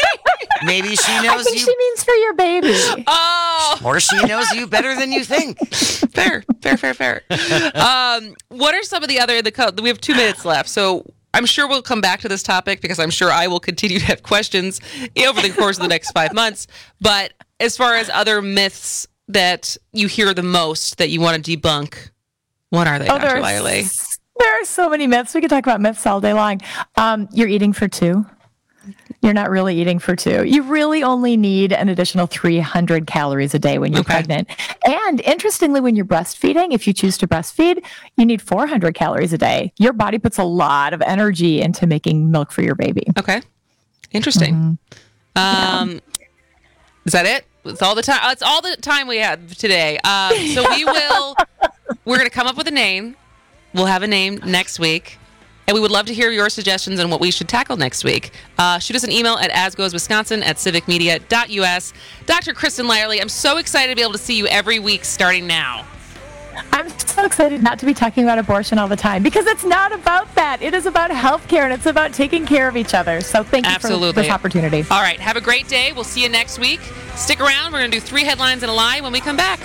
Maybe she I knows think you, she means for your baby. Oh, or she knows you better than you think. fair, fair, fair, fair. Um, what are some of the other the co- we have two minutes left, so I'm sure we'll come back to this topic because I'm sure I will continue to have questions over the course of the next five months. But as far as other myths that you hear the most that you want to debunk, what are they, Oh, Doctor there are Lyerly? s- There are so many myths. We could talk about myths all day long. Um, you're eating for two. You're not really eating for two. You really only need an additional three hundred calories a day when you're Okay. pregnant. And interestingly, when you're breastfeeding, if you choose to breastfeed, you need four hundred calories a day. Your body puts a lot of energy into making milk for your baby. Okay, interesting. Um, is that it? It's all the time. It's all the time we have today. Um, so we will. We're going to come up with a name. We'll have a name next week. And we would love to hear your suggestions on what we should tackle next week. Uh, shoot us an email at asgoeswisconsin at civicmedia dot u s. Doctor Kristen Lyerly, I'm so excited to be able to see you every week starting now. I'm so excited not to be talking about abortion all the time because it's not about that. It is about healthcare and it's about taking care of each other. So thank you Absolutely. for this opportunity. All right. Have a great day. We'll see you next week. Stick around. We're going to do three headlines and a lie when we come back.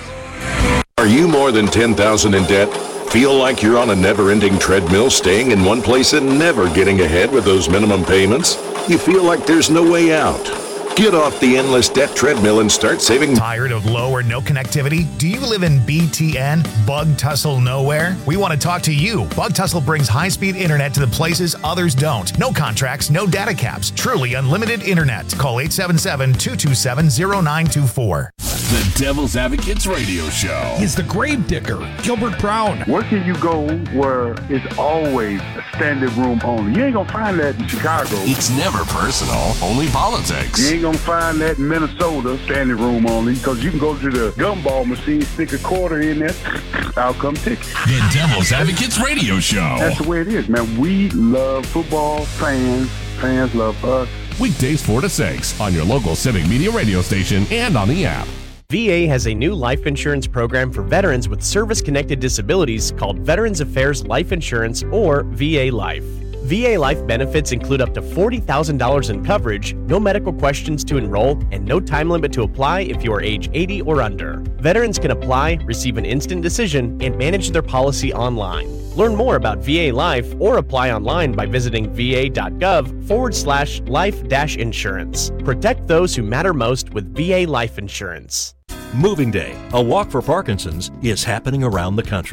Are you more than ten thousand dollars in debt? Feel like you're on a never-ending treadmill, staying in one place and never getting ahead with those minimum payments? You feel like there's no way out? Get off the endless debt treadmill and start saving. Tired of low or no connectivity? Do you live in B T N, Bug Tussle Nowhere? We want to talk to you. Bug Tussle brings high-speed internet to the places others don't. No contracts, no data caps. Truly unlimited internet. Call eight seven seven, two two seven, zero nine two four. The Devil's Advocates Radio Show. He's the grave digger, Gilbert Brown. Where can you go where it's always a standing room only? You ain't gonna find that in Chicago. It's never personal, only politics. You ain't gonna find that in Minnesota, standing room only, because you can go to the gumball machine, stick a quarter in there, I'll come take it. The Devil's Advocates Radio Show. That's the way it is, man. We love football, fans, fans love us. Weekdays four to six on your local Civic Media radio station and on the app. V A has a new life insurance program for veterans with service-connected disabilities called Veterans Affairs Life Insurance, or V A Life. V A Life benefits include up to forty thousand dollars in coverage, no medical questions to enroll, and no time limit to apply if you are age eighty or under. Veterans can apply, receive an instant decision, and manage their policy online. Learn more about V A Life or apply online by visiting va.gov forward slash life dash insurance. Protect those who matter most with V A Life Insurance. Moving Day, a walk for Parkinson's, is happening around the country.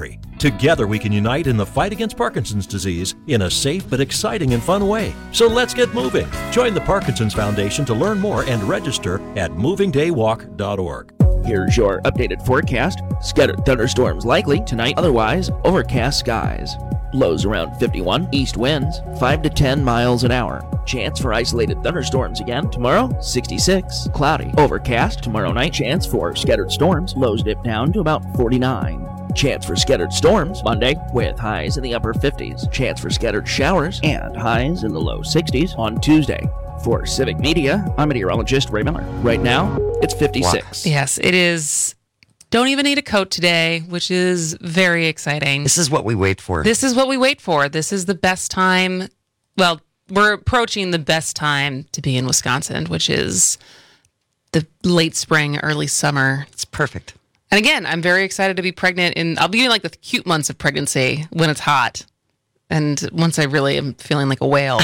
Together we can unite in the fight against Parkinson's disease in a safe but exciting and fun way. So let's get moving. Join the Parkinson's Foundation to learn more and register at moving day walk dot org. Here's your updated forecast. Scattered thunderstorms likely tonight, otherwise overcast skies. Lows around fifty-one, east winds five to ten miles an hour. Chance for isolated thunderstorms again tomorrow, sixty-six. Cloudy, overcast tomorrow night. Chance for scattered storms. Lows dip down to about forty-nine. Chance for scattered storms Monday with highs in the upper fifties. Chance for scattered showers and highs in the low sixties on Tuesday. For Civic Media, I'm meteorologist Ray Miller. Right now, it's fifty-six. Yes, it is. Don't even need a coat today, which is very exciting. This is what we wait for. This is what we wait for. This is the best time. Well, we're approaching the best time to be in Wisconsin, which is the late spring, early summer. It's perfect. And again, I'm very excited to be pregnant in, I'll be in like the cute months of pregnancy when it's hot. And once I really am feeling like a whale,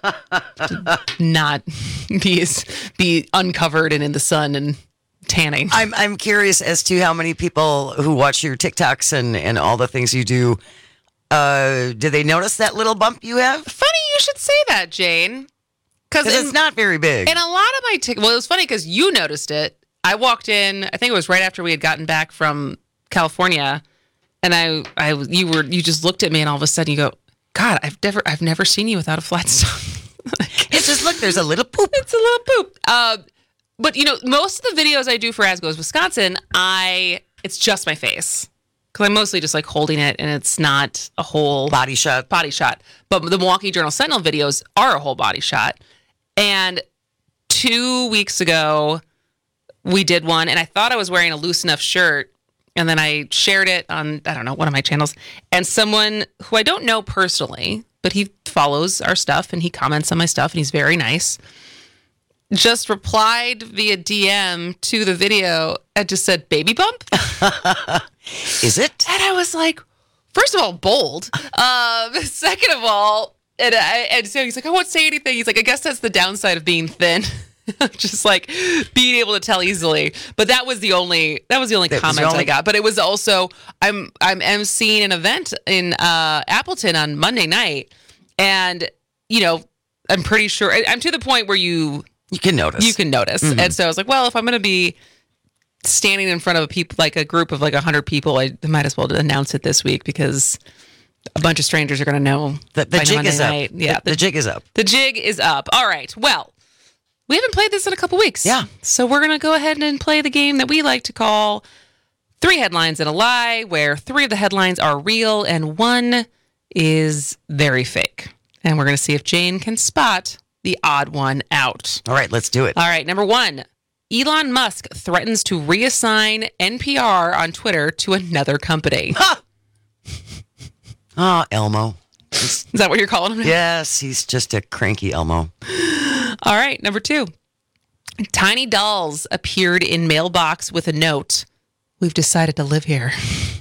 not be, be uncovered and in the sun and tanning. I'm I'm curious as to how many people who watch your TikToks and, and all the things you do, uh, do they notice that little bump you have? Funny you should say that, Jane. Because it's not very big. And a lot of my TikToks, well, it was funny because you noticed it. I walked in, I think it was right after we had gotten back from California, and I, I, you were, you just looked at me, and all of a sudden you go, God, I've never, I've never seen you without a flat stomach. It's just, look, there's a little poop. It's a little poop. Uh, but you know, most of the videos I do for As Goes Wisconsin, I, it's just my face. Because I'm mostly just like holding it, and it's not a whole body shot. Body shot. But the Milwaukee Journal Sentinel videos are a whole body shot. And two weeks ago, we did one, and I thought I was wearing a loose enough shirt, and then I shared it on, I don't know, one of my channels, and someone who I don't know personally, but he follows our stuff, and he comments on my stuff, and he's very nice, just replied via D M to the video and just said, baby bump? Is it? And I was like, first of all, bold. Um, second of all, and, I, and so he's like, I won't say anything. He's like, I guess that's the downside of being thin. Just like being able to tell easily. But that was the only that was the only that comment the only... I got. But it was also I'm I'm emceeing an event in uh, Appleton on Monday night, and you know I'm pretty sure I'm to the point where you you can notice you can notice. Mm-hmm. And so I was like, well, if I'm going to be standing in front of a people like a group of like a hundred people, I might as well announce it this week because a bunch of strangers are going to know. The, the jig Monday is up. Night. Yeah, the, the, the jig is up. The jig is up. All right. Well. We haven't played this in a couple weeks. Yeah. So we're going to go ahead and play the game that we like to call Three Headlines and a Lie, where three of the headlines are real and one is very fake. And we're going to see if Jane can spot the odd one out. All right, let's do it. All right, number one. Elon Musk threatens to reassign N P R on Twitter to another company. Ha! Oh, Elmo. Is that what you're calling him? Yes, he's just a cranky Elmo. All right, number two. Tiny dolls appeared in mailbox with a note. We've decided to live here.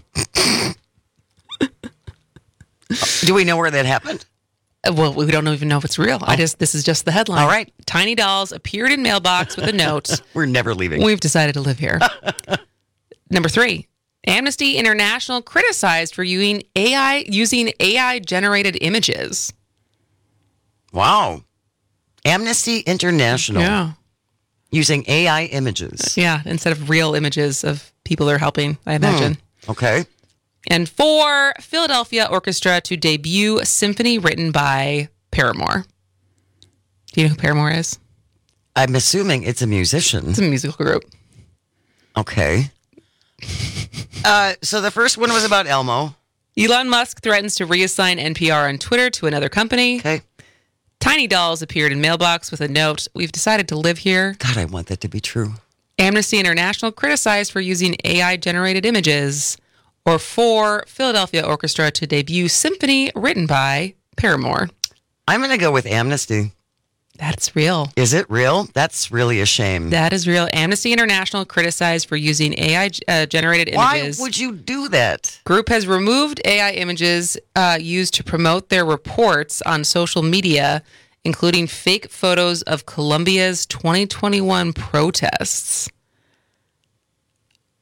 Do we know where that happened? Well, we don't even know if it's real. Oh. I just this is just the headline. All right. Tiny dolls appeared in mailbox with a note. We're never leaving. We've decided to live here. Number three. Amnesty International criticized for using A I using A I generated images. Wow. Amnesty International. Yeah. Using A I images. Yeah, instead of real images of people they're helping, I imagine. Hmm. Okay. And four, Philadelphia Orchestra to debut a symphony written by Paramore. Do you know who Paramore is? I'm assuming it's a musician. It's a musical group. Okay. uh, so the first one was about Elmo. Elon Musk threatens to reassign N P R on Twitter to another company. Okay. Tiny dolls appeared in mailbox with a note. We've decided to live here. God, I want that to be true. Amnesty International criticized for using A I-generated images. Or four, Philadelphia Orchestra to debut symphony written by Paramore. I'm going to go with Amnesty. That's real. Is it real? That's really a shame. That is real. Amnesty International criticized for using A I-generated uh, images. Why would you do that? Group has removed A I images uh, used to promote their reports on social media, including fake photos of Colombia's twenty twenty-one protests.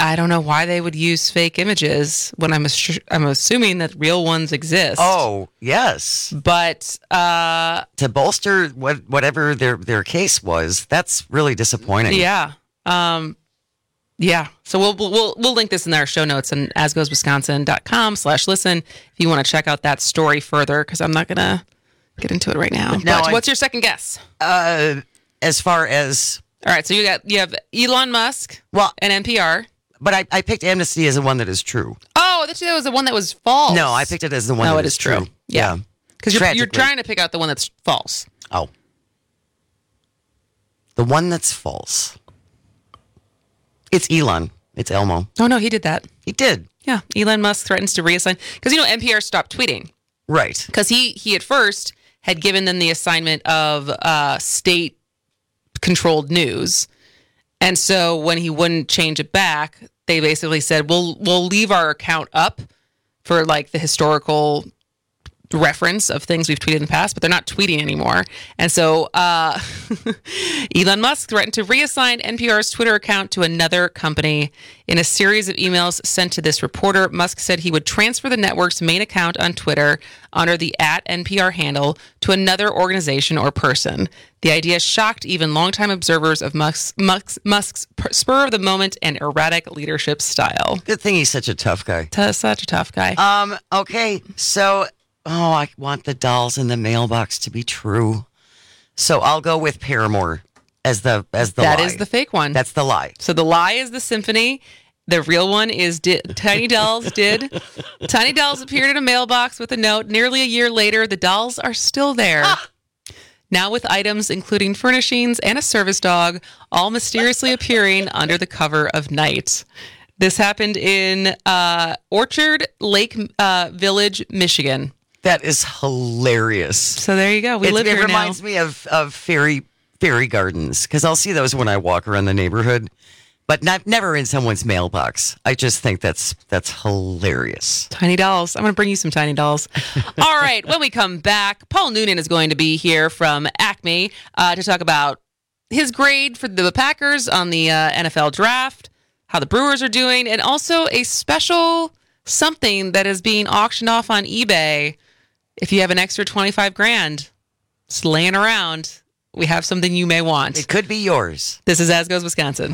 I don't know why they would use fake images when I'm assu- I'm assuming that real ones exist. Oh, yes. But uh, to bolster what whatever their their case was, that's really disappointing. Yeah. Um, yeah. So we'll we'll we'll link this in our show notes and asgoeswisconsin.com slash listen if you want to check out that story further, because I'm not gonna get into it right now. No, but I- what's your second guess? Uh, as far as All right, so you got you have Elon Musk, well, and N P R. But I, I picked Amnesty as the one that is true. Oh, that was the one that was false. No, I picked it as the one No, that it is is true. true. Yeah. Because you're, you're Tragically. trying to pick out the one that's false. Oh. The one that's false. It's Elon. It's Elmo. Oh, no, he did that. He did. Yeah. Elon Musk threatens to reassign. Because, you know, N P R stopped tweeting. Right. Because he, he at first had given them the assignment of uh, state-controlled news. And so when he wouldn't change it back, they basically said, we'll we'll leave our account up for like the historical reference of things we've tweeted in the past, but they're not tweeting anymore. And so uh, Elon Musk threatened to reassign N P R's Twitter account to another company. In a series of emails sent to this reporter, Musk said he would transfer the network's main account on Twitter under the at N P R handle to another organization or person. The idea shocked even longtime observers of Musk's, Musk's, Musk's spur of the moment and erratic leadership style. Good thing he's such a tough guy. T- such a tough guy. Um. Okay. So, oh, I want the dolls in the mailbox to be true. So I'll go with Paramore as the as the That lie. is the fake one. That's the lie. So the lie is the symphony. The real one is di- Tiny Dolls did. Tiny Dolls appeared in a mailbox with a note. Nearly a year later, the dolls are still there. Ah! Now with items including furnishings and a service dog, all mysteriously appearing under the cover of night. This happened in uh, Orchard Lake uh, Village, Michigan. That is hilarious. So there you go. We It- live it here now. reminds me of of fairy fairy gardens because I'll see those when I walk around the neighborhood, but not never in someone's mailbox. I just think that's that's hilarious. Tiny dolls. I'm going to bring you some tiny dolls. All right. When we come back, Paul Noonan is going to be here from Acme uh, to talk about his grade for the Packers on the uh, N F L draft, how the Brewers are doing, and also a special something that is being auctioned off on eBay. If you have an extra twenty-five grand just laying around, we have something you may want. It could be yours. This is As Goes Wisconsin.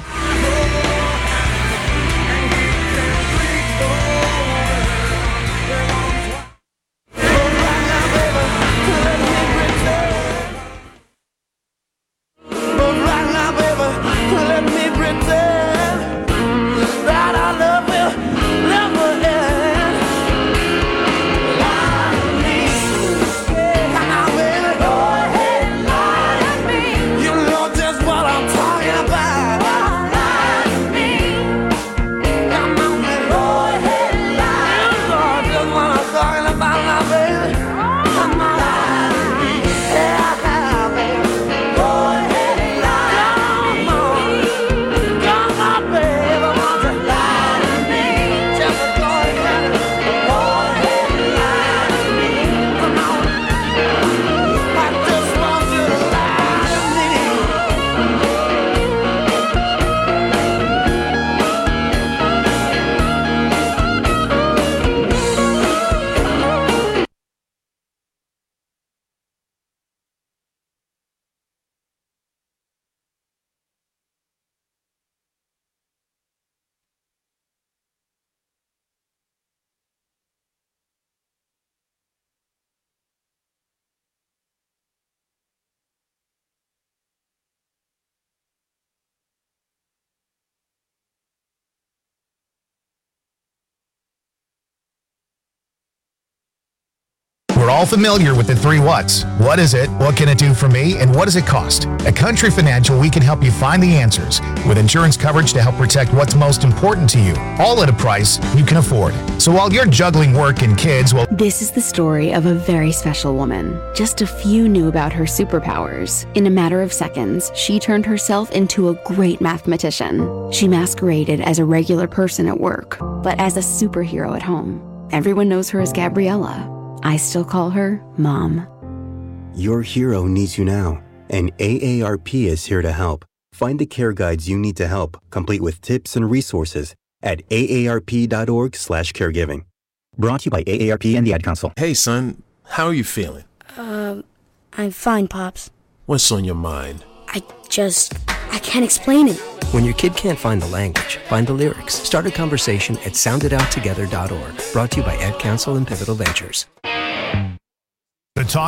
We're all familiar with the three whats. What is it? What can it do for me? And what does it cost? At Country Financial, we can help you find the answers with insurance coverage to help protect what's most important to you, all at a price you can afford. So while you're juggling work and kids, well, This is the story of a very special woman. Just a few knew about her superpowers. In a matter of seconds, she turned herself into a great mathematician. She masqueraded as a regular person at work, but as a superhero at home. Everyone knows her as Gabriella. I still call her Mom. Your hero needs you now, and A A R P is here to help. Find the care guides you need to help, complete with tips and resources at A A R P dot org slash caregiving. Brought to you by A A R P and the Ad Council. Hey, son, how are you feeling? Um, I'm fine, Pops. What's on your mind? I just, I can't explain it. When your kid can't find the language, find the lyrics. Start a conversation at sound it out together dot org. Brought to you by Ad Council and Pivotal Ventures. The talk